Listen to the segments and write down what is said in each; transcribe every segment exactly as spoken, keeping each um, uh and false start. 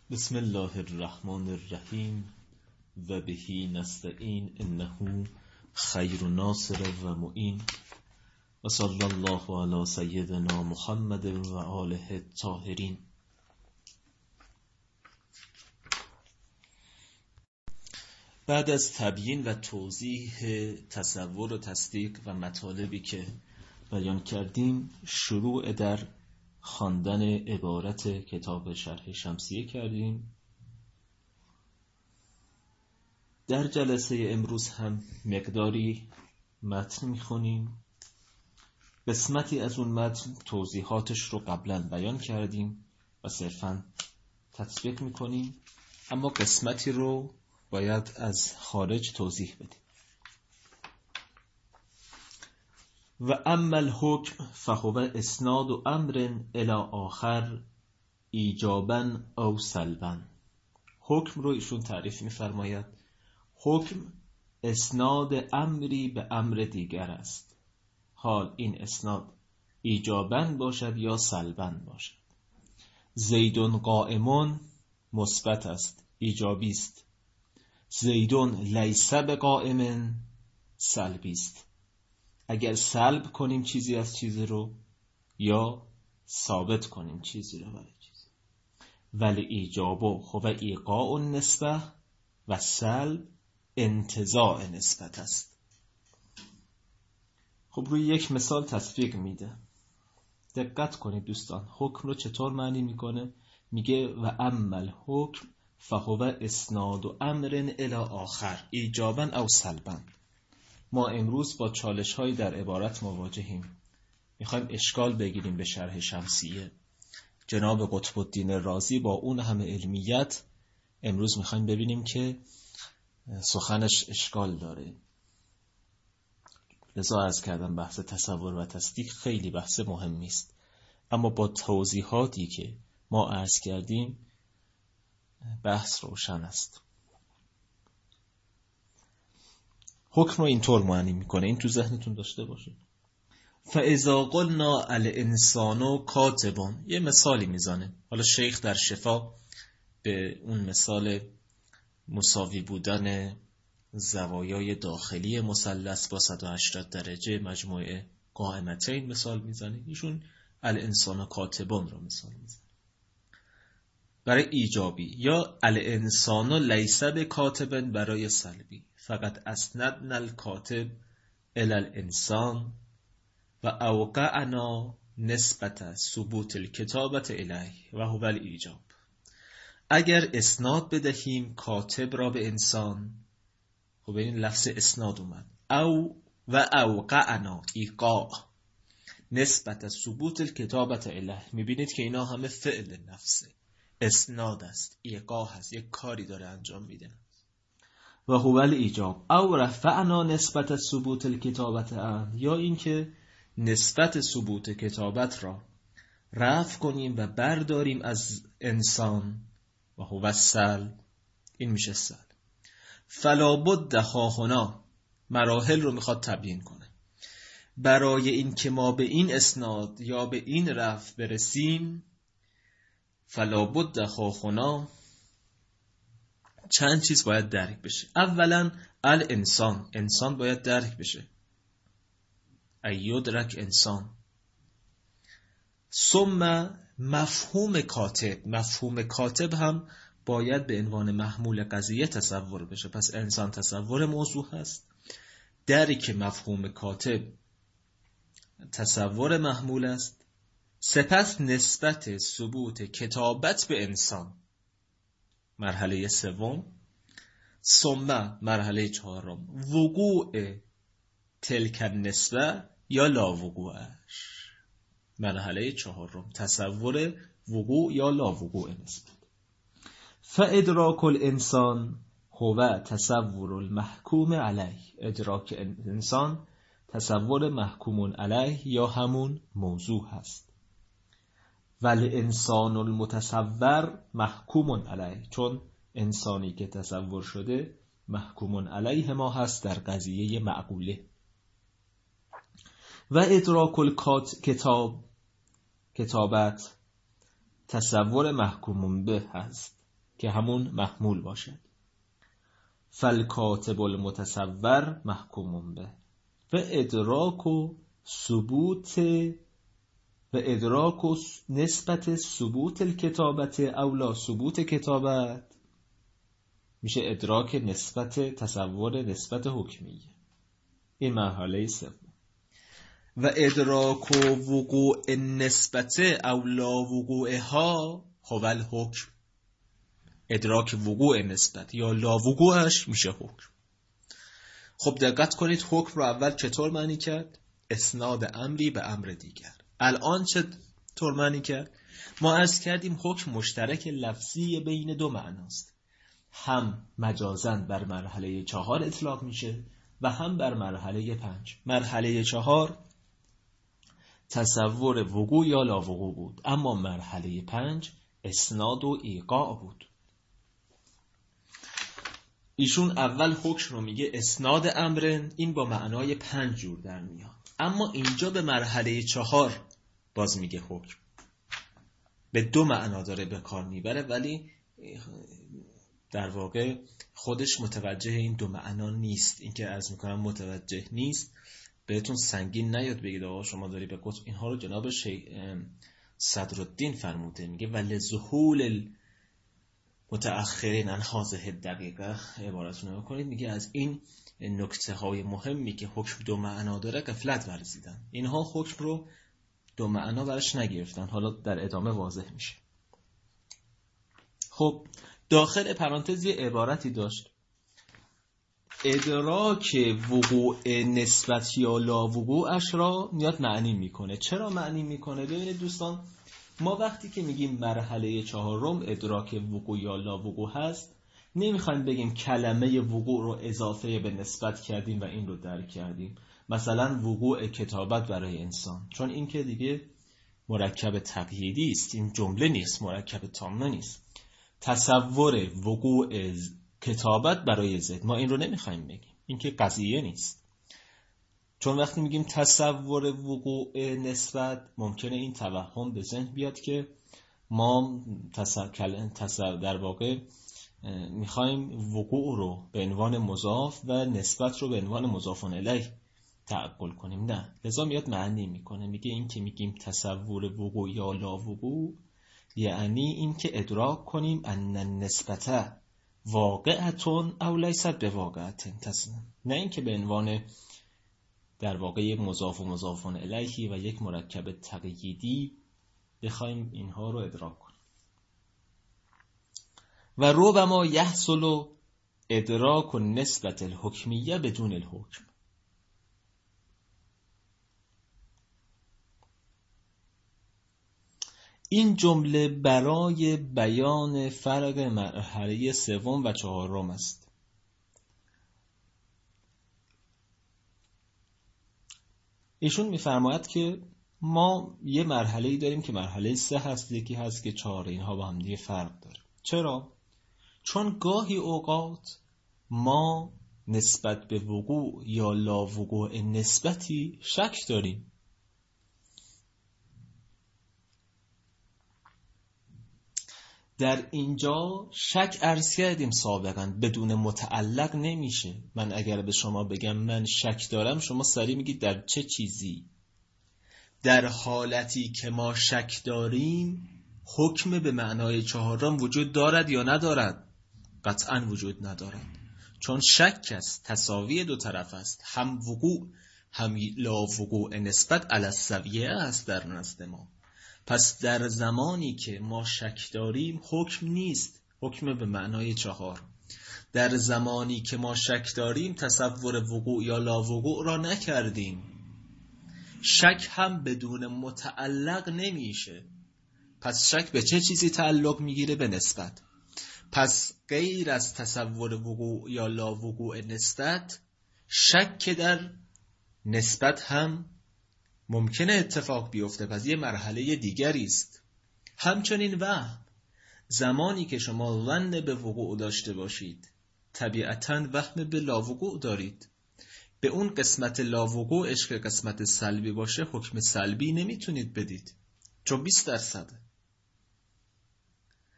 بسم الله الرحمن الرحیم و بهی نستعین انه خیر ناصر و معین و صلی الله علی سیدنا محمد و آله الطاهرین. بعد از تبیین و توضیح تصور و تصدیق و مطالبی که بیان کردیم، شروع در خواندن عبارت کتاب شرح شمسیه کردیم. در جلسه امروز هم مقداری متن میخونیم. قسمتی از اون متن توضیحاتش رو قبلا بیان کردیم و صرفاً تطبیق میکنیم، اما قسمتی رو باید از خارج توضیح بدیم. و اما الحکم فهو اسناد و امر الی آخر ایجابا او سلبا. حکم رو ایشون تعریف می‌فرماید. حکم اسناد امری به امر دیگر است، حال این اسناد ایجابا باشد یا سلبا باشد. زیدون قائمون مثبت است، ایجابی است. زیدون لیس بقائم سلبی است. اگر سلب کنیم چیزی از چیزی رو یا ثابت کنیم چیزی رو برای چیزی. ولی ایجابو هو ایقاع النسبه و سلب انتزاع نسبت است. خب روی یک مثال تطبیق میده. دقت کنید دوستان، حکم رو چطور معنی میکنه؟ میگه و اما الحکم فهو اسناد و امر الی آخر ایجابا او سلبا. ما امروز با چالش هایی در عبارت مواجهیم. میخوایم اشکال بگیریم به شرح شمسیه. جناب قطب الدین رازی با اون همه علمیت امروز میخوایم ببینیم که سخنش اشکال داره. لذا عرض کردم بحث تصور و تصدیق خیلی بحث مهمی است، اما با توضیحاتی که ما عرض کردیم بحث روشن است. حکم رو اینطور معنی میکنه، این تو ذهنتون داشته باشه. فاذا قلنا الانسان کاتب، یه مثالی میزنه. حالا شیخ در شفا به اون مثال مساوی بودن زوایای داخلی مثلث با صد و هشتاد درجه مجموعه قائمتین مثال میزنه. ایشون الانسان کاتبون رو مثال میزنه برای ایجابی، یا الانسان لیس بکاتب برای سلبی. فقط اسندنا الکاتب الی الانسان و اوقعنا نسبت ثبوت الکتابت الیه و هو الایجاب. اگر اسناد بدهیم کاتب را به انسان، خب این لفظ اسناد اومد، او و اوقعنا ایقاع نسبت ثبوت الکتابت الیه. میبینید که اینا همه فعل نفسه، اسناد است، ایقاع هست، یک کاری داره انجام میده. و هو الایجاب او رفعنا نسبت ثبوت الکتابت ان، یا اینکه نسبت ثبوت کتابت را رفع کنیم و برداریم از انسان. و هو السلب، این میشه سلب. فلا بد هاهنا، مراحل رو میخواد تبیین کنه. برای این که ما به این اسناد یا به این رفع برسیم، فلا بد هاهنا چند چیز باید درک بشه. اولا الانسان، انسان باید درک بشه، ایدرک انسان. ثم مفهوم کاتب، مفهوم کاتب هم باید به عنوان محمول قضیه تصور بشه. پس انسان تصور موضوع هست، درک مفهوم کاتب تصور محمول است. سپس نسبت ثبوت کتابت به انسان، مرحله سوم. ثم مرحله چهارم وقوع تلک النسبه یا لا وقوعش، مرحله چهارم تصور وقوع یا لا وقوع نسبت. فادراک الانسان هو تصور المحکوم علیه، ادراک انسان تصور محکوم علیه یا همون موضوع هست. والانسان المتصور محکوم علیه، چون انسانی که تصور شده محکوم علیه ما هست در قضیه معقوله. و ادراک الکتاب، کتابت تصور محکوم به هست. که همون محمول باشد. فالکاتب المتصور محکوم به و ادراک و ثبوت و ادراک و نسبت ثبوت الکتابت اولا ثبوت کتابت میشه ادراک نسبت تصور نسبت حکمیه. این مرحله سوم. و ادراک و وقوع نسبت اولا وقوعها هو الحکم. ادراک وقوع نسبت یا لا وقوعش میشه حکم. خب دقت کنید حکم رو اول چطور معنی کرد؟ اسناد امری به امر دیگر. الان چطور معنی کرد؟ ما عرض کردیم حکم مشترک لفظی بین دو معناست. هم مجازاً بر مرحله چهار اطلاق میشه و هم بر مرحله پنج. مرحله چهار تصور وقوع یا لا وقوع بود، اما مرحله پنج اسناد و ایقاع بود. ایشون اول حکم رو میگه اسناد امرن، این با معنای پنج جور در میاد، اما اینجا به مرحله چهار باز میگه حکم. به دو معنا داره به کار میبره، ولی در واقع خودش متوجه این دو معنا نیست. این که عرض میکنم متوجه نیست بهتون سنگین نیاد بگید آقا شما داری به قطب. اینها رو جناب شیخ صدرالدین فرموده، میگه ولی ذهول متأخرین عن هذه الدقیقه عبارتون رو کنید، میگه از این نکته های مهمی که حکم دو معنا داره غفلت ورزیدن. اینها حکم رو دو معنا برش نگرفتن، حالا در ادامه واضح میشه. خب داخل پرانتز یه عبارتی داشت، ادراک وقوع نسبت یا لا وقوعش را میاد معنی میکنه. چرا معنی میکنه؟ ببینید دوستان، ما وقتی که میگیم مرحله چهارم ادراک وقوع یا لا وقوع هست، نمیخوایم بگیم کلمه وقوع رو اضافه به نسبت کردیم و این رو درک کردیم. مثلا وقوع کتابت برای انسان، چون این که دیگه مرکب تقییدی است، این جمله نیست، مرکب تامه نیست. تصور وقوع کتابت برای زید، ما این رو نمیخوایم بگیم، این که قضیه نیست. چون وقتی میگیم تصور وقوع نسبت، ممکنه این توهم به ذهن بیاد که ما تصور در واقع میخوایم وقوع رو به عنوان مضاف و نسبت رو به عنوان مضاف الیه تعقل کنیم. نه، لذا میاد معنی میکنه، میگه این که میگیم تصور وقوع یا لا وقوع، یعنی این که ادراک کنیم ان النسبت واقعتون او لیست به واقعتن، نه این که به عنوان در واقع یک مضاف و مضاف الیه و یک مرکب تقییدی بخوایم اینها رو ادراک کنیم. و ربما یحصل ادراک نسبت الحکمیه بدون الحکم. این جمله برای بیان فرق مرحله سوم و چهارم است. ایشون می‌فرماید که ما یه مرحله‌ای داریم که مرحله سه هست، یکی هست که چهار، اینها با هم دیگه فرق داره. چرا؟ چون گاهی اوقات ما نسبت به وقوع یا لا وقوع نسبتی شک داریم. در اینجا شک عرض کردیم سابقا بدون متعلق نمیشه. من اگر به شما بگم من شک دارم، شما سریع میگید در چه چیزی؟ در حالتی که ما شک داریم حکم به معنای چهارم وجود دارد یا ندارد؟ قطعا وجود ندارد، چون شک است، تساوی دو طرف است، هم وقوع هم لا وقوع نسبت علی السویه است در نزد ما. پس در زمانی که ما شک داریم حکم نیست، حکم به معنای چهار. در زمانی که ما شک داریم تصور وقوع یا لا وقوع را نکردیم. شک هم بدون متعلق نمیشه. پس شک به چه چیزی تعلق میگیره؟ به نسبت. پس غیر از تصور وقوع یا لا وقوع نسبت، شک در نسبت هم ممکنه اتفاق بیفته، پس یه مرحله دیگری است. همچنین وهم، زمانی که شما ظن به وقوع داشته باشید طبیعتاً وهم به لا وقوع دارید. به اون قسمت لا وقوعش که قسمت سلبی باشه حکم سلبی نمیتونید بدید، چون بیست درصده.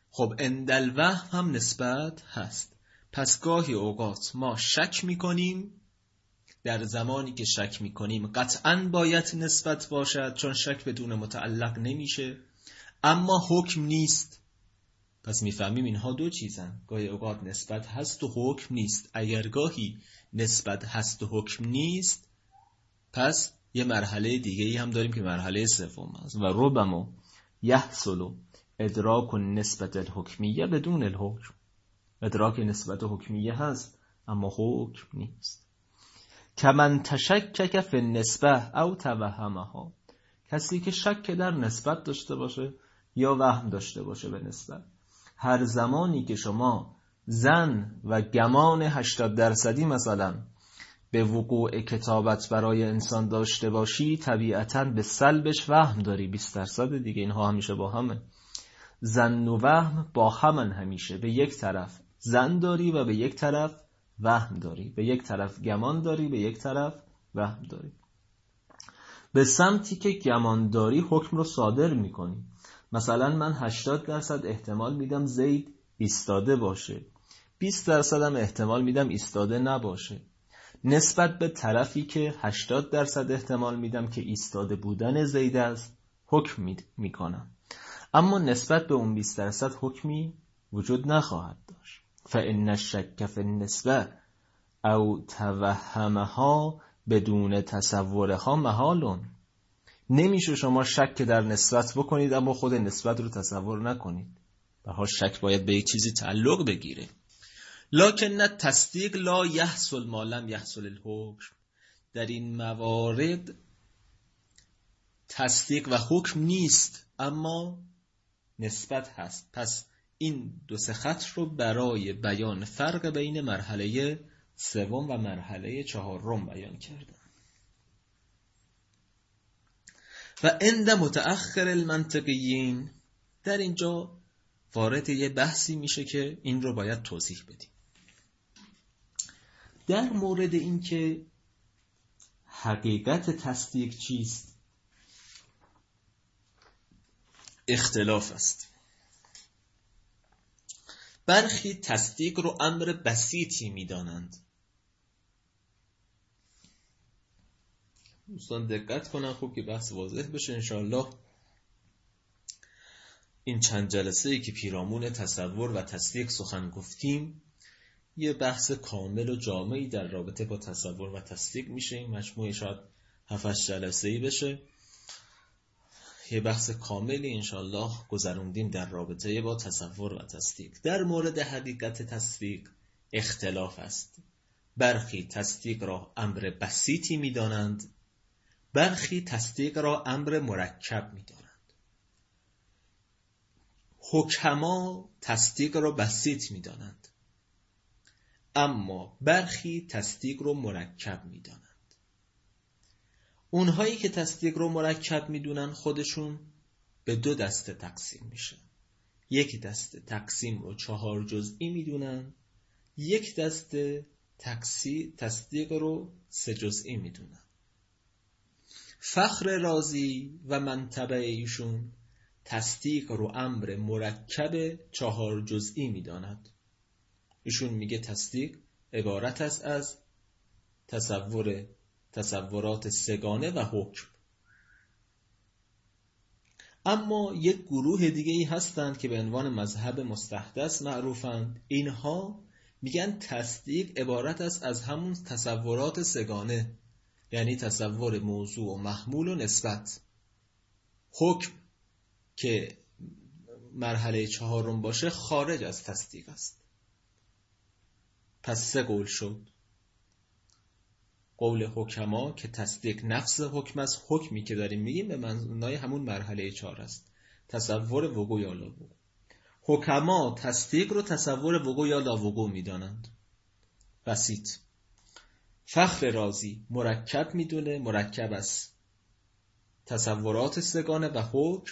خب اندل وهم هم نسبت هست. پس گاهی اوقات ما شک میکنیم، در زمانی که شک میکنیم قطعاً باید نسبت باشد، چون شک بدون متعلق نمیشه، اما حکم نیست. پس میفهمیم اینها دو چیزن، گاهی اوقات نسبت هست و حکم نیست. اگر گاهی نسبت هست و حکم نیست، پس یه مرحله دیگه ای هم داریم که مرحله سوم است. و ربما یحصل ادراک نسبت الحکمیه بدون الحکم. ادراک نسبت حکمیه هست اما حکم نیست. کمن تشکک فی النسبه او توهمها، کسی که شک در نسبت داشته باشه یا وهم داشته باشه به نسبت. هر زمانی که شما ظن و گمان هشتاد درصدی مثلا به وقوع کتابت برای انسان داشته باشی، طبیعتاً به سلبش وهم داری بیست درصد دیگه. اینها همیشه با همه. ظن و وهم با همن، همیشه به یک طرف ظن داری و به یک طرف وهم داری، به یک طرف گمان داری، به یک طرف وهم داری. به سمتی که گمان داری حکم رو صادر میکنی. مثلا من هشتاد درصد احتمال میدم زید ایستاده باشه، بیست درصد هم احتمال میدم ایستاده نباشه. نسبت به طرفی که هشتاد درصد احتمال میدم که ایستاده بودن زید است حکم میکنم، اما نسبت به اون بیست درصد حکمی وجود نخواهد داشت. فإن الشک فی النسبه او توهمها بدون تصورها محالون. نمیشه شما شک در نسبت بکنید اما خود نسبت رو تصور نکنید. به هر شک باید به یک چیزی تعلق بگیره. لکن تصدیق لا یحصل ما لم یحصل الحکم. در این موارد تصدیق و حکم نیست اما نسبت هست. پس این دو سه خط رو برای بیان فرق بین مرحله سوم و مرحله چهارم بیان کردم. و عند متأخر المنطقیین، در اینجا وارد یه بحثی میشه که این رو باید توضیح بدیم. در مورد این که حقیقت تصدیق چیست اختلاف است. برخی تصدیق رو امر بسیطی میدانند. دوستان دقت کنن خوب که بحث واضح بشه انشاءالله. این چند جلسه ای که پیرامون تصور و تصدیق سخن گفتیم یه بحث کامل و جامعی در رابطه با تصور و تصدیق میشه. این مجموعه شاید هفت هشت جلسه ای بشه. یه بحث کاملی انشاءالله گذروندیم در رابطه با تصور و تصدیق. در مورد حقیقت تصدیق اختلاف است. برخی تصدیق را امر بسیطی میدانند، برخی تصدیق را امر مرکب میدانند. حکما تصدیق را بسیط میدانند اما برخی تصدیق را مرکب میدانند. اونهایی که تصدیق رو مرکب میدونن خودشون به دو دسته تقسیم میشن. یک دسته تقسیم رو چهار جزئی میدونن، یک دسته تقسیم تصدیق رو سه جزئی میدونن. فخر رازی و منطبه ایشون تصدیق رو امر مرکب چهار جزئی میداند. ایشون میگه تصدیق عبارت است از تصور تصورات سگانه و حکم. اما یک گروه دیگه ای هستند که به عنوان مذهب مستحدث معروفند. اینها میگن تصدیق عبارت است از همون تصورات سگانه، یعنی تصور موضوع و محمول و نسبت. حکم که مرحله چهارم باشه خارج از تصدیق است. پس سه قول شد. قول حکما که تصدیق نفس حکم است، حکمی که داریم میگیم به معنای همون مرحله چهار است، تصور وقوع یا لاوقوع. حکما تصدیق رو تصور وقوع یا لاوقوع میدانند، بسیط. فخر رازی مرکب میدونه، مرکب است تصورات سگانه و حکم.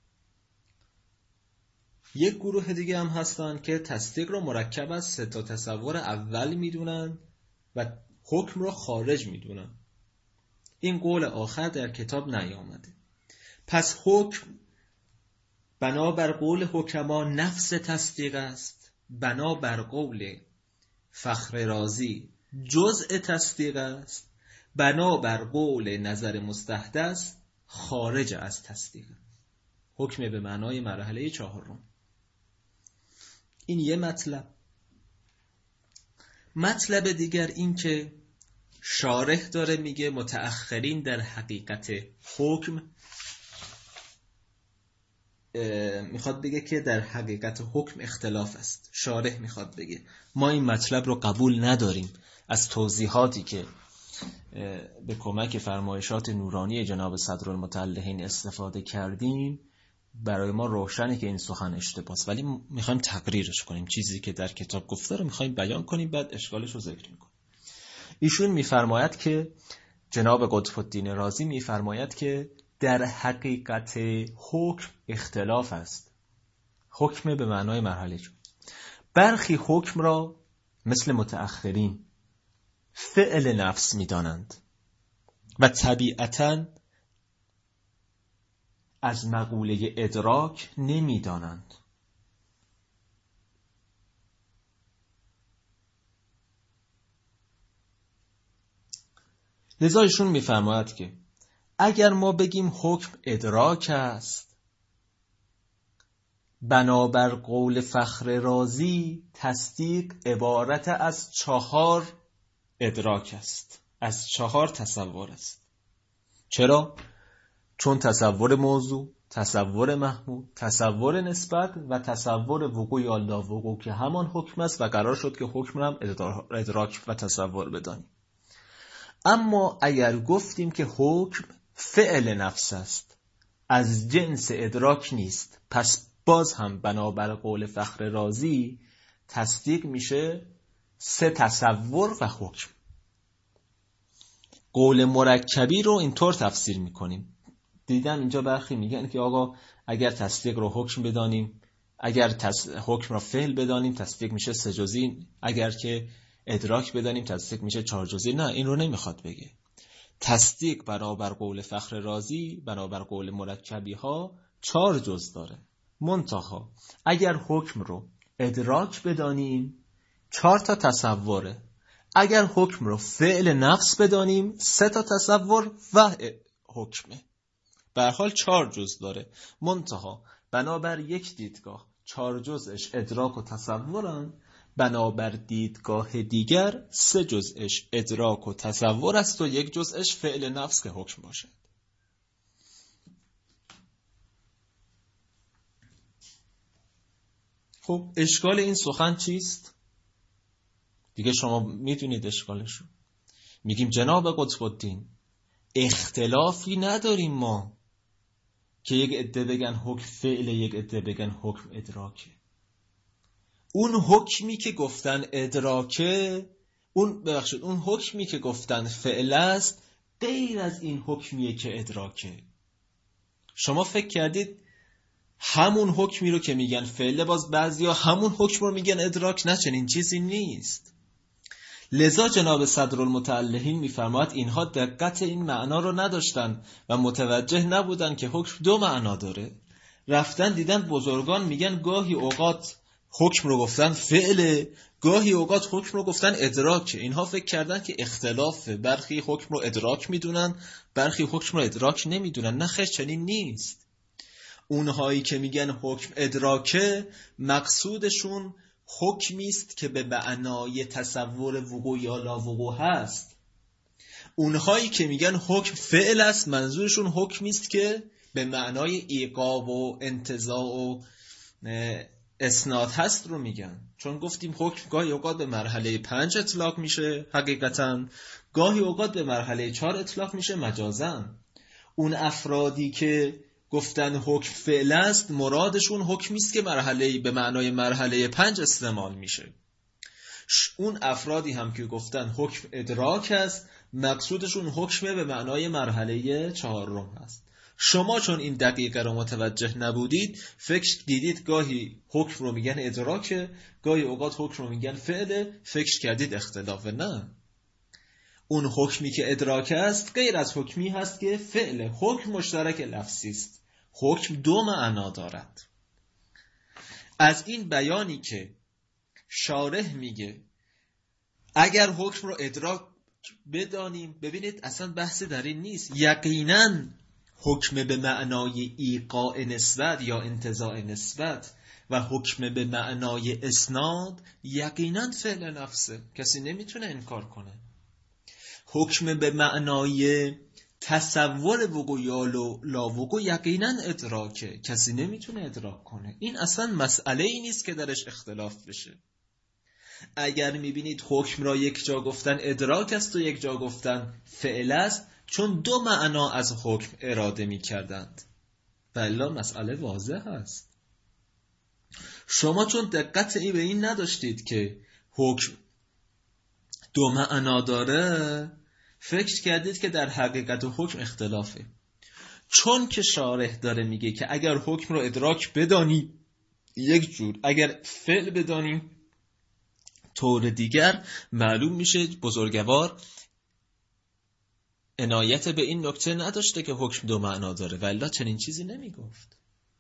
یک گروه دیگه هم هستن که تصدیق رو مرکب است سه تا تصور اول میدونن و حکم رو خارج میدونن. این قول آخر در کتاب نیامده. پس حکم بنا بر قول حکما نفس تصدیق است، بنا بر قول فخر رازی جزء تصدیق است، بنا بر قول نظر مستحدث خارج از تصدیق است. حکم به معنای مرحله چهارم. این یه مطلب. مطلب دیگر این که شارح داره میگه متأخرین در حقیقت حکم، میخواد بگه که در حقیقت حکم اختلاف است. شارح میخواد بگه ما این مطلب رو قبول نداریم. از توضیحاتی که به کمک فرمایشات نورانی جناب صدرالمتعلقین استفاده کردیم برای ما روشنه که این سخن اشتباهه، ولی میخوایم تقریرش کنیم. چیزی که در کتاب گفته رو میخوایم بیان کنیم، بعد اشکالش رو ذکر میکنیم. ایشون میفرماید که جناب قطب الدین رازی میفرماید که در حقیقت حکم اختلاف است. حکم به معنای مرحله چون برخی حکم را مثل متأخرین فعل نفس میدانند و طبیعتاً از مقوله ادراک نمیدانند. لذا ایشون میفرماید که اگر ما بگیم حکم ادراک است، بنابر قول فخر رازی تصدیق عبارت از چهار ادراک است، از چهار تصور است. چرا؟ چون تصور موضوع، تصور محمول، تصور نسبت و تصور وقوع یا لاوقوع که همان حکم است و قرار شد که حکم را هم ادراک و تصور بدانیم. اما اگر گفتیم که حکم فعل نفس است، از جنس ادراک نیست، پس باز هم بنابر قول فخر رازی تصدیق میشه سه تصور و حکم. قول مرکبی رو اینطور تفسیر میکنیم. دیدم اینجا برخی میگن که آقا اگر تصدیق رو حکم بدانیم، اگر تص... حکم را فعل بدانیم تصدیق میشه سه جزئی، اگر که ادراک بدانیم تصدیق میشه چهار جزئی. نه، این رو نمیخواد بگه. تصدیق برابر قول فخر رازی، برابر قول مرکبی ها چهار جز داره. منتها اگر حکم رو ادراک بدانیم چهار تا تصوره، اگر حکم رو فعل نفس بدانیم سه تا تصور و حکمه. به هر حال چهار جز داره. منتها بنابر یک دیدگاه چهار جزش ادراک و تصورن، بنابر دیدگاه دیگر سه جزش ادراک و تصور است و یک جزش فعل نفس که حکم باشد. خب اشکال این سخن چیست؟ دیگه شما میدونید اشکالشو. میگیم جناب قطب الدین اختلافی نداریم ما که یک عده بگن حکم فعل، یک عده بگن حکم ادراکه. اون حکمی که گفتن ادراکه، اون ببخشید اون حکمی که گفتن فعل است غیر از این حکمیه که ادراکه. شما فکر کردید همون حکمی رو که میگن فعل باز بعضیا همون حکم رو میگن ادراک؟ نه، چنین چیزی نیست. لذا جناب صدرالمتعلقین میفرماید اینها دقت این معنا رو نداشتن و متوجه نبودن که حکم دو معنا داره. رفتن دیدن بزرگان میگن گاهی اوقات حکم رو گفتن فعل، گاهی اوقات حکم رو گفتن ادراک. اینها فکر کردن که اختلافه، برخی حکم رو ادراک میدونن، برخی حکم رو ادراک نمیدونن. نه خیر، چنین نیست. اونهایی که میگن حکم ادراکه مقصودشون حکمی است که به معنای تصور وقوع یا لاوقوع هست. اونهایی که میگن حکم فعل است منظورشون حکمی است که به معنای ایقاع و انتزاع و اسناد هست رو میگن. چون گفتیم حکم گاهی اوقات به مرحله پنج اطلاق میشه حقیقتا، گاهی اوقات به مرحله چهار اطلاق میشه مجازاً. اون افرادی که گفتن حکم فعل است مرادشون حکمی است که مرحله به معنای مرحله پنج استعمال میشه. اون افرادی هم که گفتن حکم ادراک است مقصودشون حکم به معنای مرحله چهارم هست. شما چون این دقیقه رو متوجه نبودید فکر دیدید گاهی حکم رو میگن ادراکه، گاهی اوقات حکم رو میگن فعله، فکر کردید اختلافه. نه، اون حکمی که ادراک است غیر از حکمی هست که فعل. حکم مشترک لفظی است. حکم دو معنا دارد. از این بیانی که شارح میگه اگر حکم رو ادراک بدانیم، ببینید اصلا بحث در این نیست. یقینا حکم به معنای ایقاع نسبت یا انتزاع نسبت و حکم به معنای اسناد یقینا فعل نفسه، کسی نمیتونه انکار کنه. حکم به معنای تصور وقوع یا لا وقوع یقینا ادراکه، کسی نمیتونه ادراک کنه. این اصلا مسئله ای نیست که درش اختلاف بشه. اگر میبینید حکم را یک جا گفتن ادراک است و یک جا گفتن فعل است، چون دو معنا از حکم اراده میکردند، بلا مسئله واضح است. شما چون دقت ای به این نداشتید که حکم دو معنا داره، فکر کردید که در حقیقت و حکم اختلافه. چون که شارح داره میگه که اگر حکم رو ادراک بدانی یک جور، اگر فعل بدانی طور دیگر، معلوم میشه بزرگوار عنایت به این نکته نداشته که حکم دو معنا داره، والا چنین چیزی نمیگفت.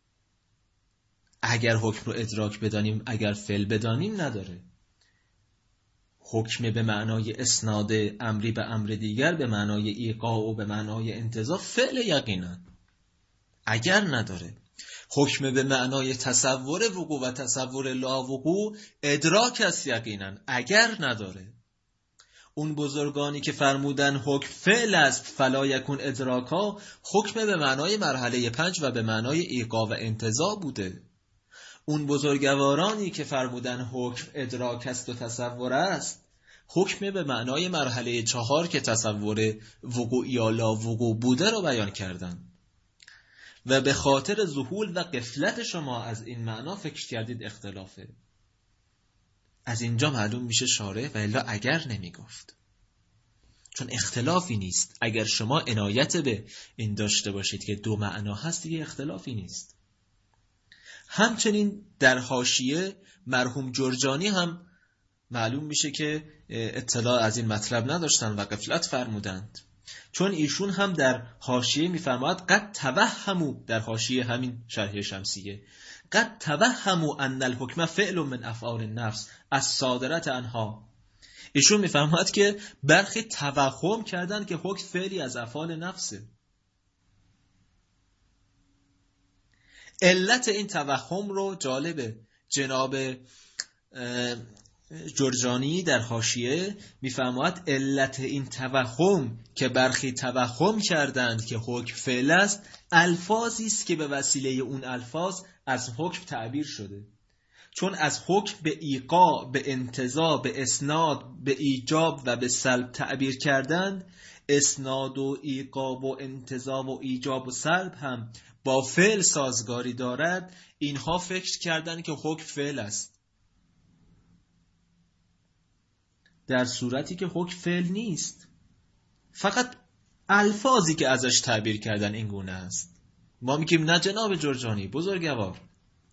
اگر حکم رو ادراک بدانیم، اگر فعل بدانیم نداره. حکم به معنای اسناد امری به امر دیگر، به معنای ایقاع و به معنای انتزاع فعل یقینا، اگر نداره. حکم به معنای تصور وقوع و تصور لا وقوع ادراک است یقینا، اگر نداره. اون بزرگانی که فرمودن حکم فعل است فلا یکون ادراکا، حکم به معنای مرحله پنج و به معنای ایقاع و انتزاع بوده. اون بزرگوارانی که فرمودن حکم ادراک است و تصور است، حکم به معنای مرحله چهار که تصور وقوع یا لا وقوع بوده رو بیان کردن و به خاطر ذهول و غفلت شما از این معنا فکر کردید اختلافه. از اینجا معلوم میشه شارح و الا اگر نمیگفت، چون اختلافی نیست. اگر شما عنایت به این داشته باشید که دو معنا هست، دیگه اختلافی نیست. همچنین در حاشیه مرحوم جرجانی هم معلوم میشه که اطلاع از این مطلب نداشتن و غفلت فرمودند، چون ایشون هم در حاشیه میفرماید قد توهموا، در حاشیه همین شرح شمسیه، قد توهموا ان الحکم فعل من افعال النفس الصادرة عنها. ایشون میفرماید که برخی توهم کردن که حکم فعلی از افعال نفسه. علت این توهم رو جالبه جناب جرجانی در حاشیه میفرماید علت این توهم که برخی توهم کردند که حکم فعل است، الفاظی است که به وسیله اون الفاظ از حکم تعبیر شده. چون از حکم به ایقاع، به انتزاع، به اسناد، به ایجاب و به سلب تعبیر کردند، اسناد و ایقاع و انتزاع و ایجاب و سلب هم با فعل سازگاری دارد. اینها فکر کردند که حکم فعل است، در صورتی که حکم فعل نیست، فقط الفاظی که ازش تعبیر کردن این گونه است. ما میگیم نه جناب جرجانی بزرگوار،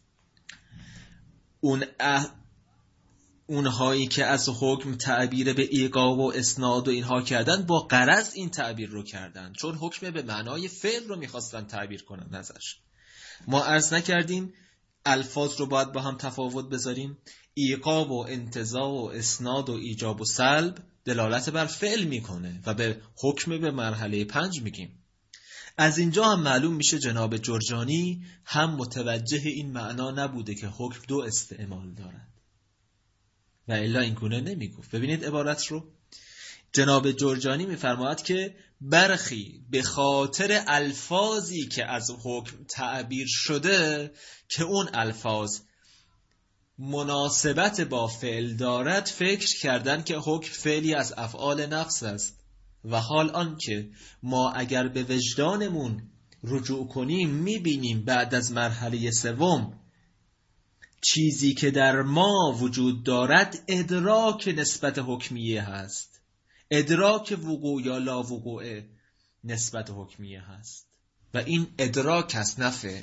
اون اه... اونهایی که از حکم تعبیر به ایقاع و اسناد و اینها کردن با غرض این تعبیر رو کردن، چون حکم به معنای فعل رو میخواستن تعبیر کنن ازش. ما عرض نکردیم الفاظ رو باید با هم تفاوت بذاریم. ایقاع و انتزاع و اسناد و ایجاب و سلب دلالت بر فعل میکنه و به حکم به مرحله پنج میگیم. از اینجا هم معلوم میشه جناب جرجانی هم متوجه این معنا نبوده که حکم دو استعمال دارد و الا این گونه نمیگفت. ببینید عبارت رو، جناب جرجانی میفرماید که برخی به خاطر الفاظی که از حکم تعبیر شده که اون الفاظ مناسبت با فعل دارد، فکر کردن که حکم فعلی از افعال نفس است. و حال آن که ما اگر به وجدانمون رجوع کنیم میبینیم بعد از مرحله سوم چیزی که در ما وجود دارد ادراک نسبت حکمیه هست، ادراک وقوع یا لا وقوع نسبت حکمیه هست و این ادراک هست نه فعل.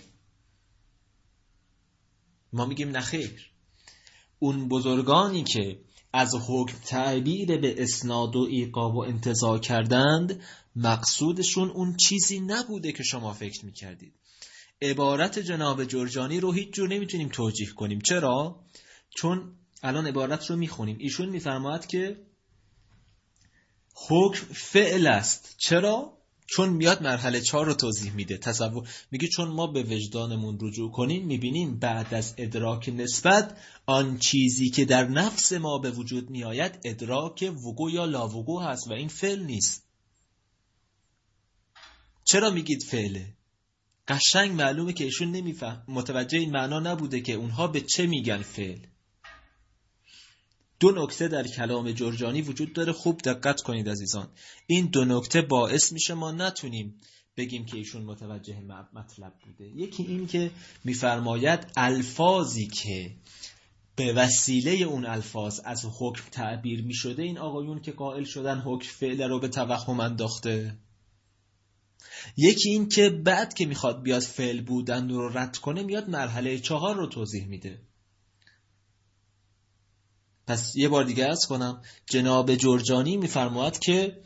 ما میگیم نخیر، اون بزرگانی که از حکم تعبیر به اسناد و ایقاع و انتزاع کردند، مقصودشون اون چیزی نبوده که شما فکر میکردید. عبارت جناب جرجانی رو هیچ جور نمیتونیم توجیه کنیم. چرا؟ چون الان عبارت رو میخونیم، ایشون میفرماید که حکم فعل است. چرا؟ چون میاد مرحله چهار رو توضیح میده. تصور میگه چون ما به وجدانمون رجوع کنیم میبینیم بعد از ادراک نسبت آن چیزی که در نفس ما به وجود میآید ادراک وقوع یا لاوقوع هست و این فعل نیست. چرا میگید فعله؟ قشنگ معلومه که ایشون نمیفهم، متوجه این معنا نبوده که اونها به چه میگن فعل. دو نکته در کلام جرجانی وجود داره، خوب دقت کنید عزیزان. این دو نکته باعث میشه ما نتونیم بگیم که ایشون متوجه مطلب بوده. یکی این که میفرماید الفاظی که به وسیله اون الفاظ از حکم تعبیر میشده، این آقایون که قائل شدن حکم فعل رو به توهم انداخته. یکی این که بعد که میخواد بیاد فعل بودن رو رد کنه میاد مرحله چهار رو توضیح میده. پس یه بار دیگه عرض کنم، جناب جرجانی میفرماید که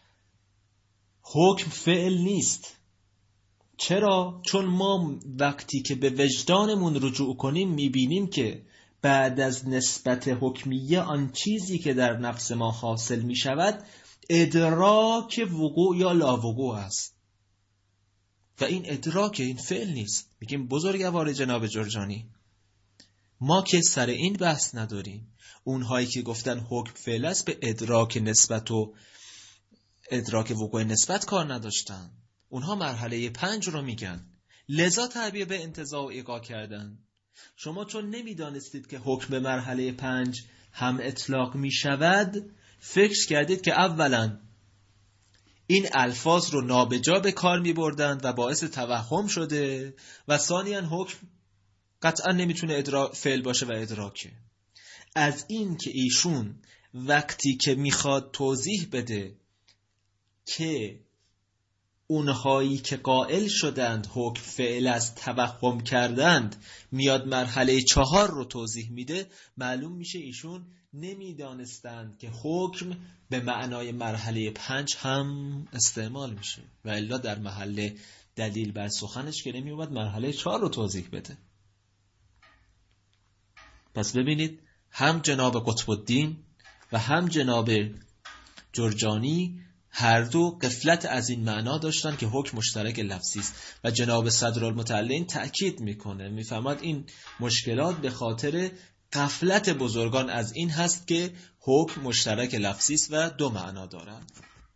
حکم فعل نیست. چرا؟ چون ما وقتی که به وجدانمون رجوع کنیم میبینیم که بعد از نسبت حکمیه آن چیزی که در نفس ما حاصل میشود ادراک وقوع یا لاوقوع است و این ادراک، این فعل نیست. میگیم بزرگوار جناب جرجانی، ما که سر این بحث نداریم. اونهایی که گفتن حکم فعل است به ادراک نسبت و ادراک وقوع نسبت کار نداشتن. اونها مرحله پنج رو میگن، لذا تعبیر به انتزاع و ایقاع کردن. شما چون نمیدانستید که حکم به مرحله پنج هم اطلاق میشود، فکر کردید که اولا این الفاظ رو نابجا به کار میبردند و باعث توهم شده و ثانیاً حکم قطعا نمیتونه ادراک فعل باشه و ادراکه. از این که ایشون وقتی که میخواد توضیح بده که اونهایی که قائل شدند حکم فعل از توهم کردند میاد مرحله چهار رو توضیح میده، معلوم میشه ایشون نمیدانستند که حکم به معنای مرحله پنج هم استعمال میشه و الا در محل دلیل بر سخنش که نمیومد مرحله چهار رو توضیح بده. پس ببینید هم جناب قطب الدین و هم جناب جرجانی هر دو غفلت از این معنا داشتن که حکم مشترک لفظی است و جناب صدرالمتعلین تأکید میکنه، میفرماد این مشکلات به خاطر غفلت بزرگان از این هست که حکم مشترک لفظی است و دو معنا دارد.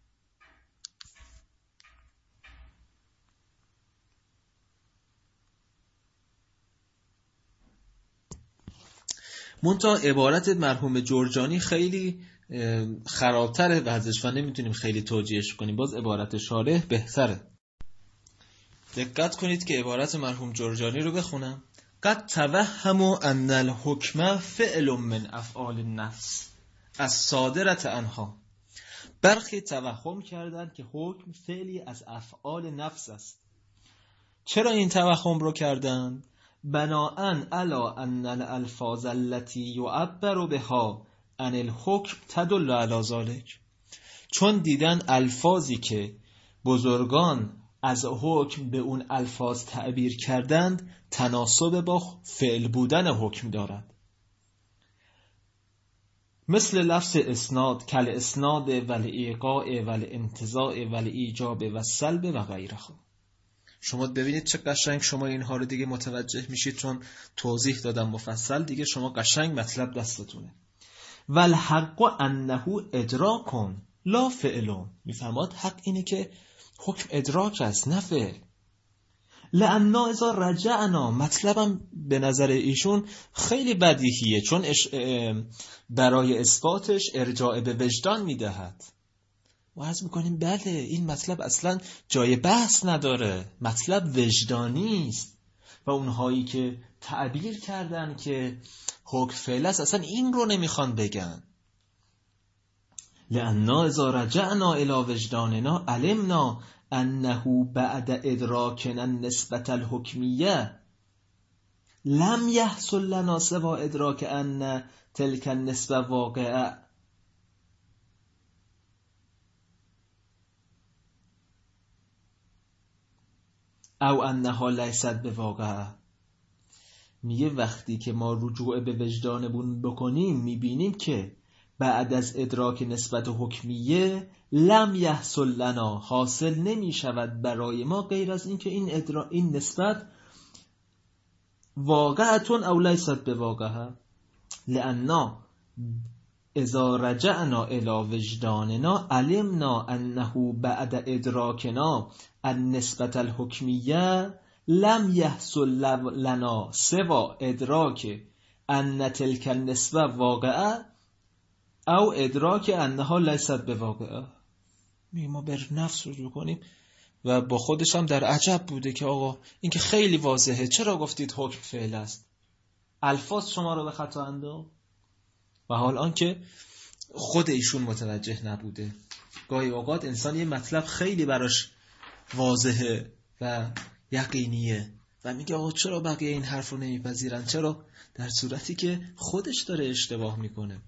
منتها عبارت مرحوم جرجانی خیلی خرابتره وضعش و نمیتونیم خیلی توجیهش کنیم. باز عبارت شارح بهتره. دقت کنید که عبارت مرحوم جرجانی رو بخونم. قد توهموا ان الحکم فعل من افعال النفس الصادرة عنها. برخی توهم کردند که حکم فعلی از افعال نفس است. چرا این توهم رو کردند؟ بناءً علی ان الالفاظ التي يعبر بها عن الحکم تدل علی ذلك. چون دیدن الفاظی که بزرگان از حکم به اون الفاظ تعبیر کردند تناسب با فعل بودن حکم دارد. مثل لفظ اسناد، کل اسناد ول ایقاع ول انتزاع ول ایجاب و سلب و غیره. شما ببینید چه قشنگ شما اینها رو دیگه متوجه میشید، چون توضیح دادم مفصل، دیگه شما قشنگ مطلب دستتونه. والحق انه ادراک لا فعل. میفرماد حق اینه که حکم ادراک است نه فعل. لأننا اذا رجعنا، مطلبم به نظر ایشون خیلی بدیهیه، چون برای اثباتش ارجاع به وجدان میدهد. ما عرض میکنیم بله این مطلب اصلا جای بحث نداره، مطلب وجدانی است و اونهایی که تعبیر کردن که حکم فعل است اصلا این رو نمیخوان بگن. لأننا اذا رجعنا الى وجداننا علمنا انه بعد ادراکنا النسبة الحکمیه لم يحصل لنا سوا ادراک ان تلك النسبة واقعه. او انها لیست بواقع. میگه وقتی که ما رجوع به وجدانمون بکنیم میبینیم که بعد از ادراک نسبت حکمیه لم یحصل لنا، حاصل نمی شود برای ما غیر از اینکه این ادرا... این نسبت واقعتون او لیست بواقع، لأننا اذا رجعنا الى وجداننا علمنا انه بعد ادراکنا النسبت الحکمیه لم یحصل لنا سوا ادراک ان تلک النسبه واقعه او ادراک انها لیست بواقعه. ما بر نفس رجوع کنیم و با خودش هم در عجب بوده که آقا این که خیلی واضحه، چرا گفتید حکم فعل است؟ الفاظ شما رو به خطا انداخت. و حال آن که خود ایشون متوجه نبوده. گاهی اوقات انسان یه مطلب خیلی براش واضحه و یقینیه و میگه آقا چرا بقیه این حرف رو نمیپذیرن؟ چرا؟ در صورتی که خودش داره اشتباه میکنه.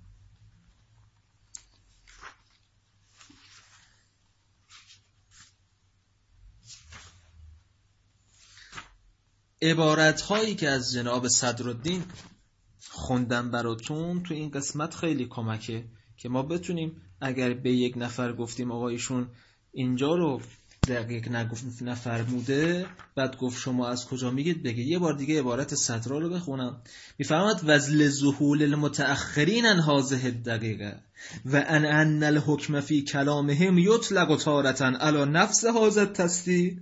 عبارت هایی که از جناب صدرالدین خوندم براتون تو این قسمت خیلی کمکه که ما بتونیم اگر به یک نفر گفتیم آقا ایشون اینجا رو دقیق نگفت نفرموده، بعد گفت شما از کجا میگید، بگید. یه بار دیگه عبارت صدرا رو بخونم. میفرماد وزل ذهول المتأخرین عن هذه الدقیقه و ان ان الحکم فی کلامهم یطلق تارة علی نفس هذا التصدیق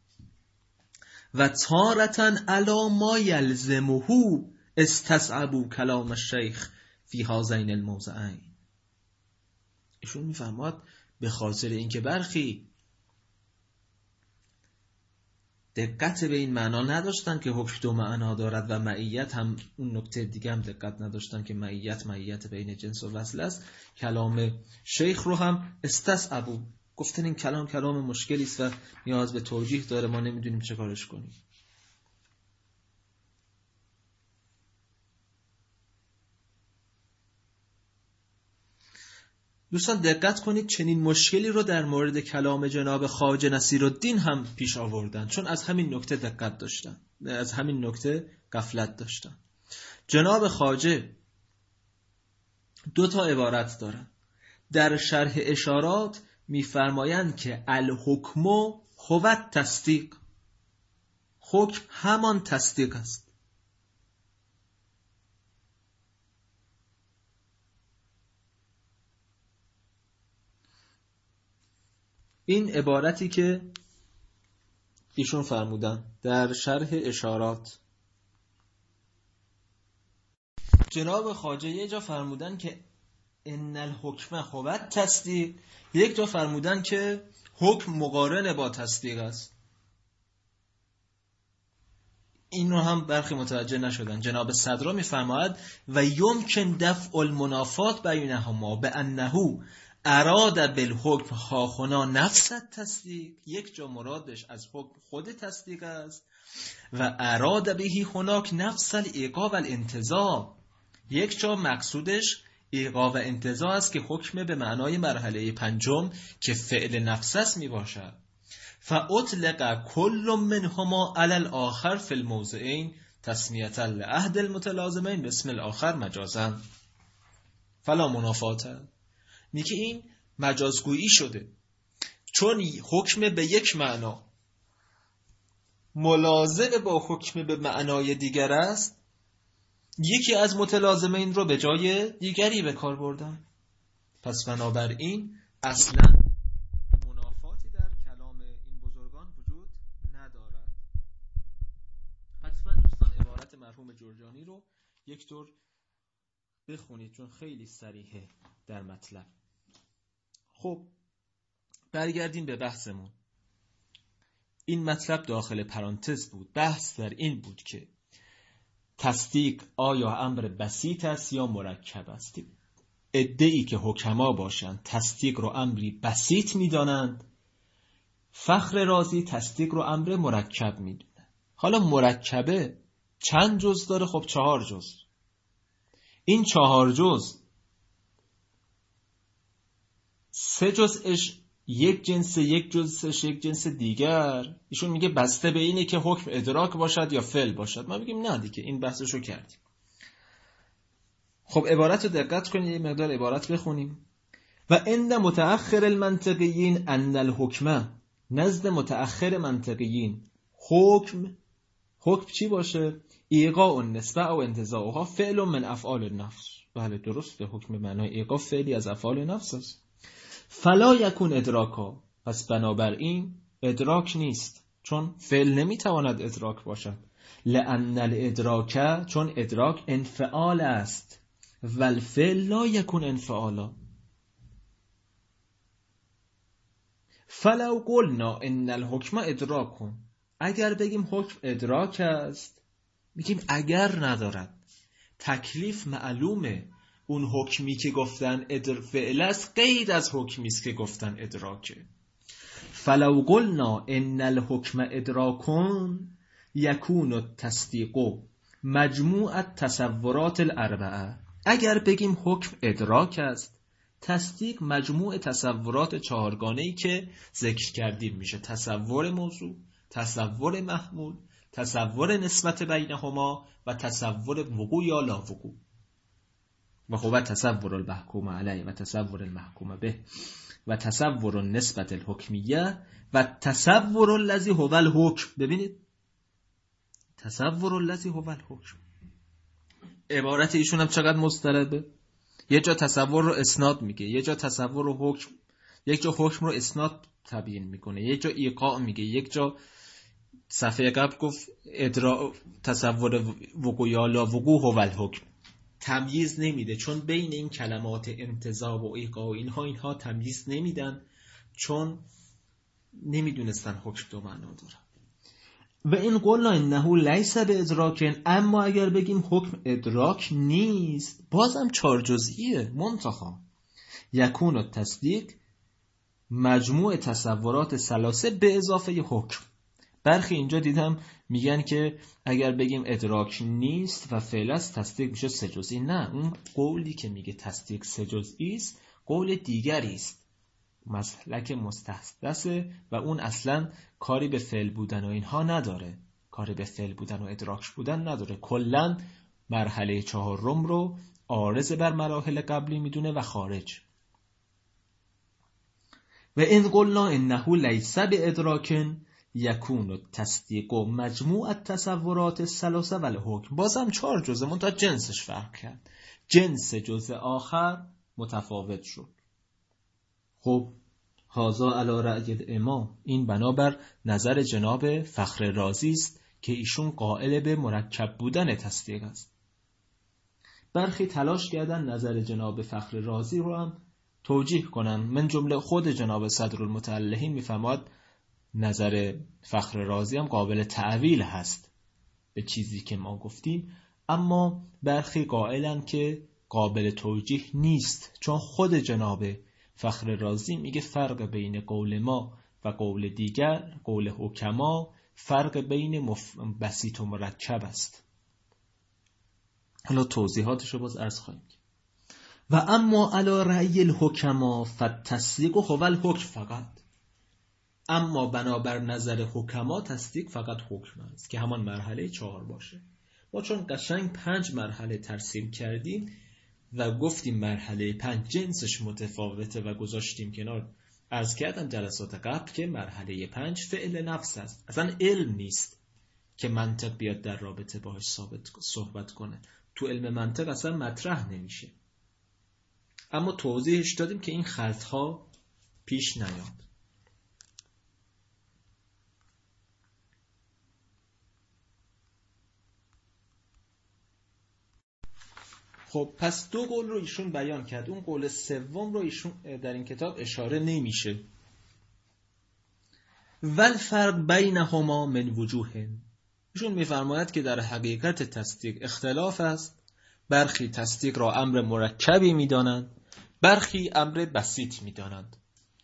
و تارة علی ما یلزمه استصعبوا کلام الشیخ فی هذین الموضعین. ایشون میفرماد به خاطر اینکه برخی دقت به این معنا نداشتن که حکم دو معنا دارد و معیت هم اون نکته دیگه هم دقت نداشتن که معیت معیت بین جنس و وصل است، کلام شیخ رو هم استصعبوا، گفتن این کلام کلام مشکلی است و نیاز به توجیه داره، ما نمیدونیم چه کارش کنیم. دوستان دقت کنید چنین مشکلی رو در مورد کلام جناب خواجه نصیرالدین هم پیش آوردن، چون از همین نکته دقت داشتن، از همین نکته غفلت داشتن. جناب خواجه دو تا عبارت دارن. در شرح اشارات میفرمایند که الحکم هو تصدیق، حکم همان تصدیق است. این عبارتی که ایشون فرمودن در شرح اشارات، جناب خواجه یه جا فرمودن که ان الحکم هو تصدیق، یک جا فرمودن که حکم مقارن با تصدیق است. این رو هم برخی متوجه نشدن. جناب صدرا میفرماید و یمکن دفع المنافات بینهما بانه اراد بالحکم هاهنا نفس تصدیق، یک جا مرادش از حکم خود تصدیق است و اراد بهی هناک نفس الایقاع و الانتزاع، یک جا مقصودش ایقاع و انتزاع است که حکم به معنای مرحله پنجم که فعل نفس است می باشد. فاطلق کل منهما علی الاخر فی الموضعین تسمیه لعهد المتلازمین باسم الاخر مجازا فلا منافات. میگه این مجازگویی شده، چون حکم به یک معنا ملازم با حکم به معنای دیگر است، یکی از متلازمین رو به جای دیگری به کار بردن. پس بنابراین اصلا منافاتی در کلام این بزرگان وجود ندارد. حتما دوستان عبارت مرحوم جرجانی رو یک طور بخونید چون خیلی صریحه در مطلب. خب برگردیم به بحثمون. این مطلب داخل پرانتز بود. بحث در این بود که تصدیق آیا امر بسیط است یا مرکب است. ادعی که حکما باشند تصدیق رو امری بسیط میدانند، فخر رازی تصدیق رو امر مرکب میدونه. حالا مرکبه چند جز داره؟ خب چهار جز. این چهار جز سه جزش یک جنس یک جزش یک جنس دیگر، ایشون میگه بسته به اینه که حکم ادراک باشد یا فعل باشد. ما میگیم نه دیگه، این بحثشو کردیم. خب عبارت رو دقت کنید، یه مقدار عبارت بخونیم. و عند متأخر المنطقیین ان الحکمه، نزد متأخر منطقیین حکم، حکم چی باشه؟ ایقاع النسبه او انتزاعها فعل من افعال النفس. بله درسته، حکم معنای ایقاع فعلی از افعال نفس است. فلا یکون ادراکا، پس بنابراین ادراک نیست، چون فعل نمیتواند ادراک باشد. لأن الادراک، چون ادراک انفعال است، والفعل لا یکون انفعالا. فلو قلنا ان الحکم ادراک، اگر بگیم حکم ادراک است، میگیم اگر ندارد، تکلیف معلومه، اون حکمی که گفتن ادر فعل است غیر از حکمی است که گفتن ادراکه. فلو قلنا ان الحکم ادراکون یکون التصدیق مجموع التصورات الاربعه، اگر بگیم حکم ادراک است، تصدیق مجموع تصورات چهارگانه‌ای که ذکر کردیم میشه. تصور موضوع، تصور محمول، تصور نسبت بینهما و تصور وقوع یا لا وقوع. و خب تصور المحکوم علیه و تصور المحکوم به و تصور نسبت الحکمیه و تصور الذی هو الحکم. ببینید تصور الذی هو الحکم، عبارت ایشون هم چقدر مضطربه. یه جا تصور رو اسناد میگه، یه جا تصور رو حکم، یک جا حکم رو اسناد تبیین میکنه، یک جا ایقاع میگه، یک جا صفحه قبل گفت ادرا تصور وقوع یا لا وقوع هو الحکم. تمییز نمیده، چون بین این کلمات انتزاع و ایقاع و اینها اینها تمییز نمیدن، چون نمیدونستن حکم دو معنا داره. و این قلنا انه لیس به ادراک، اما اگر بگیم حکم ادراک نیست، بازم چهار جزئیه. منتها یکون التصدیق مجموع تصورات ثلاثه به اضافه حکم. برخی اینجا دیدم میگن که اگر بگیم ادراک نیست و فعل است، تصدیق میشه سه جزئی. نه، اون قولی که میگه تصدیق سه جزئی است قول دیگری است، مسلک مستحدثه و اون اصلا کاری به فعل بودن و اینها نداره، کاری به فعل بودن و ادراک بودن نداره. کلا مرحله چهارم رو عارض بر مراحل قبلی میدونه و خارج. و این قلنا انه لیس بادراک یکون التصدیق مجموع التصورات الثلاثه و الحکم. بازم چهار جزء، منتها جنسش فرق کرد، جنس جزء آخر متفاوت شد. خب هذا علی رأی الامام، این بنابر نظر جناب فخر رازی است که ایشون قائل به مرکب بودن تصدیق است. برخی تلاش کردن نظر جناب فخر رازی رو هم توجیه کنن، من جمله خود جناب صدرالمتعلحین میفرماد نظر فخر رازی هم قابل تعویل هست به چیزی که ما گفتیم، اما برخی قائلن که قابل توجیه نیست، چون خود جناب فخر رازی میگه فرق بین قول ما و قول دیگر، قول حکما، فرق بین مف... بسیط و مرکب است. حالا توضیحاتش رو باز عرض خواهیم. و اما علی رأی الحکما فالتصدیق هو الحکم فقط، اما بنابر نظر حکما تصدیق فقط حکم است که همان مرحله چهار باشه. ما چون قشنگ پنج مرحله ترسیم کردیم و گفتیم مرحله پنج جنسش متفاوته و گذاشتیم کنار، عرض کردم جلسات قبل که مرحله پنج فعل نفس است، اصلا علم نیست که منطق بیاد در رابطه باهاش ثابت صحبت کنه، تو علم منطق اصلا مطرح نمیشه. اما توضیحش دادیم که این خلطها پیش نیاد. خب پس دو قول رو ایشون بیان کرد، اون قول سوم رو ایشون در این کتاب اشاره نمیشه. والفرق بینهما من وجوه، ایشون میفرماید که در حقیقت تصدیق اختلاف است. برخی تصدیق را امر مرکبی میدانند، برخی امر بسیط میدانند.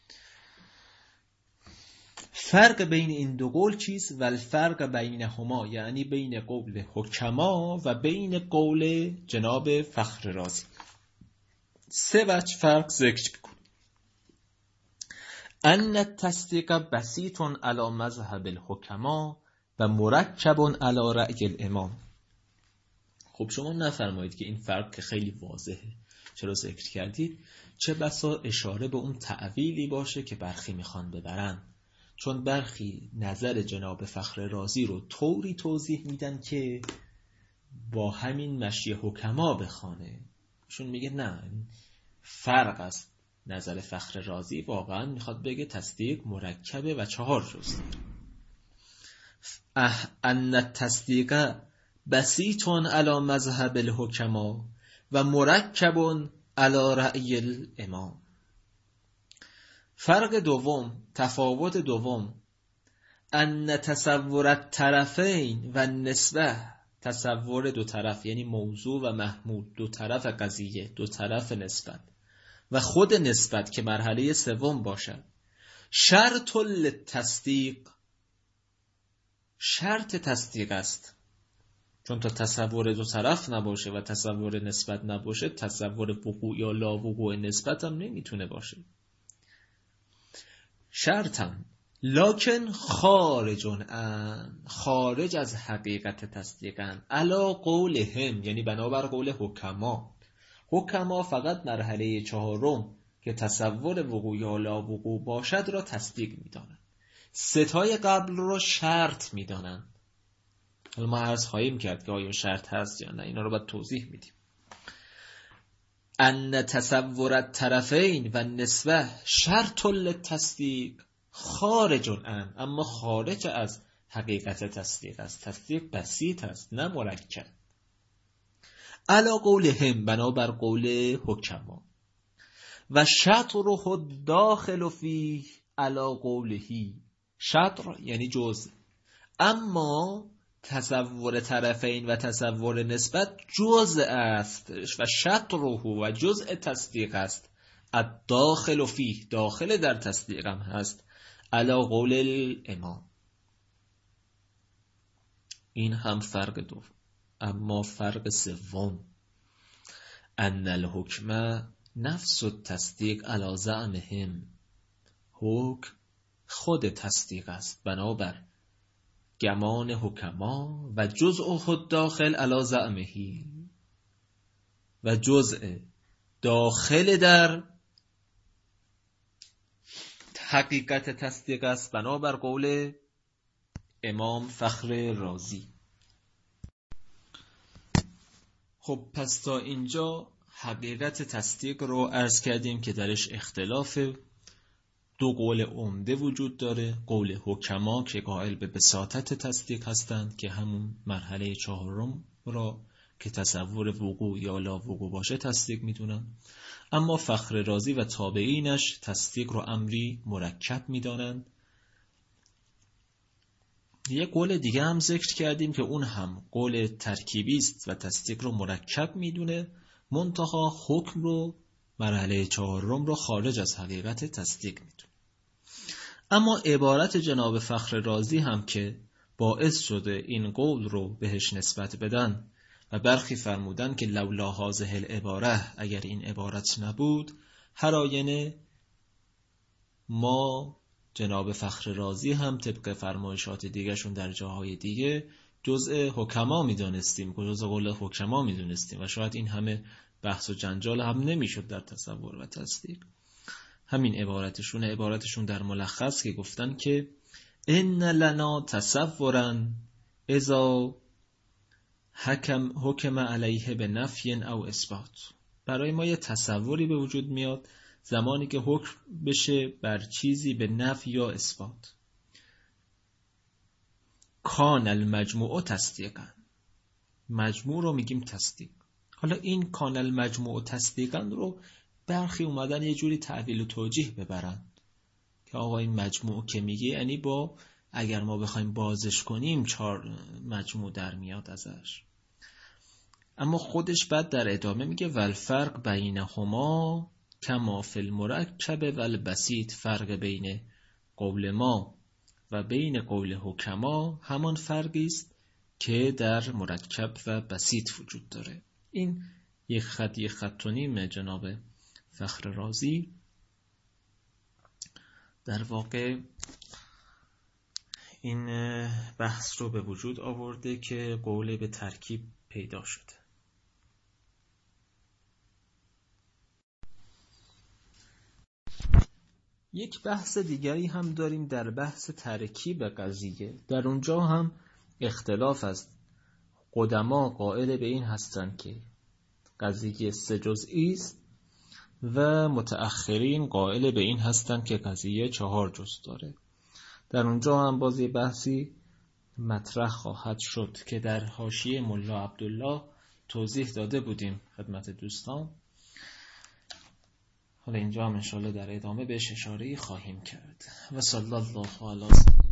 فرق بین این دو قول چیست؟ والفرق بینهما، یعنی بین قول حکما و بین قول جناب فخر رازی. سه وجه فرق ذکر می‌کنه. ان التصدیق بسیط علی مذهب الحکما و مرکب علی رأی الامام. خب شما نفرمایید که این فرق که خیلی واضحه، چرا ذکر کردید؟ چه بسا اشاره به اون تعویلی باشه که برخی میخوان ببرن، چون برخی نظر جناب فخر رازی رو طوری توضیح میدن که با همین مشی حکما بخوانه. شون میگه نه، فرق است. نظر فخر رازی واقعا میخواد بگه تصدیق مرکبه و چهار جز داره. اه ان التصدیق بسیط علی مذهب الحکما و مرکب علی رأی الامام. فرق دوم، تفاوت دوم، ان تصور الطرفین و نسبه، تصور دو طرف یعنی موضوع و محمول، دو طرف قضیه، دو طرف نسبت و خود نسبت که مرحله سوم باشد، شرط للتصدیق، شرط تصدیق است. چون تا تصور دو طرف نباشه و تصور نسبت نباشه، تصور وقوع یا لا وقوع نسبت هم نمیتونه باشه. شرطم لکن خارجون ان، خارج از حقیقت تصدیقن، علا قولهم، یعنی بنابر قول حکما. حکما فقط مرحله چهارم که تصور وقوع یا لا وقوع باشد را تصدیق میدانند، ستای قبل را شرط میدانند. حالا ما عرض خواهیم کرد که آیا شرط هست یا نه، اینا رو باید توضیح میدیم. ان تصور الطرفین و نسبه شرط للتصدیق خارج ان، اما خارج از حقیقت تصدیق است. تصدیق بسیط است نه مرکب. علا قولهم، بنابر قول حکما. و شطره داخل فیه علا قولهی، شطر یعنی جزء، اما تصور طرفین و تصور نسبت جزء است و شطره و جزء تصدیق است. الداخل فیه، داخل در تصدیقم هست، علا قول الامام. این هم فرق دوم. اما فرق سوم، ان الحکم نفس التصدیق علی زعمهم، حکم خود تصدیق است بنابر گمان حکما و جزء خود داخل علی زعمهی، و جزء داخل در حقیقت تصدیق است بنابر قول امام فخر رازی. خب پس تا اینجا حقیقت تصدیق رو عرض کردیم که درش اختلاف دو قول عمده وجود داره. قول حکما که قائل به بساطت تصدیق هستند که همون مرحله چهارم را که تصور وقوع یا لا وقوع باشه تصدیق میدونن، اما فخر رازی و تابعینش تصدیق رو امری مرکب میدانند. یک قول دیگه هم ذکر کردیم که اون هم قول ترکیبی است و تصدیق رو مرکب میدونه، منتها حکم رو مرحله چهارم رو خارج از حقیقت تصدیق میدونه. اما عبارت جناب فخر رازی هم که باعث شده این قول رو بهش نسبت بدن و برخی فرمودن که لولا هذه العباره، اگر این عبارت نبود، هر آینه ما جناب فخر رازی هم طبق فرمایشات دیگرشون در جاهای دیگه جزء حکما میدونستیم، جزء قول حکما میدونستیم و شاید این همه بحث و جنجال هم نمیشد در تصور و تصدیق. همین عبارتشون عبارتشون در ملخص که گفتن که ان لنا تصورا اذا حکم حکم علیه به نفی او اثبات، برای ما یه تصوری به وجود میاد زمانی که حکم بشه بر چیزی به نفی یا اثبات. کان المجموع تصدیقا، مجموع رو میگیم تصدیق. حالا این کان المجموع تصدیقا رو برخی اومدن یه جوری تعویل و توجیه ببرن که آقا این مجموع که میگه یعنی با اگر ما بخوایم بازش کنیم چهار مجموع در میاد ازش. اما خودش بعد در ادامه میگه والفرق بینهما کما فی المرکب والبسیط، فرق بین قول ما و بین قول حکما همان فرقی است که در مرکب و بسیط وجود داره. این یک خط یک خط و نیم جناب فخر رازی در واقع این بحث رو به وجود آورده که قول به ترکیب پیدا شده. یک بحث دیگری هم داریم در بحث ترکیب قضیه. در اونجا هم اختلاف است. قدما قائل به این هستند که قضیه سه جزئی است و متأخرین قائل به این هستند که قضیه چهار جزء داره. در اونجا هم باز یه بحثی مطرح خواهد شد که در حاشیه ملا عبدالله توضیح داده بودیم خدمت دوستان. حالا اینجا هم انشاءالله در ادامه بهش اشاره خواهیم کرد. و صلی الله علیه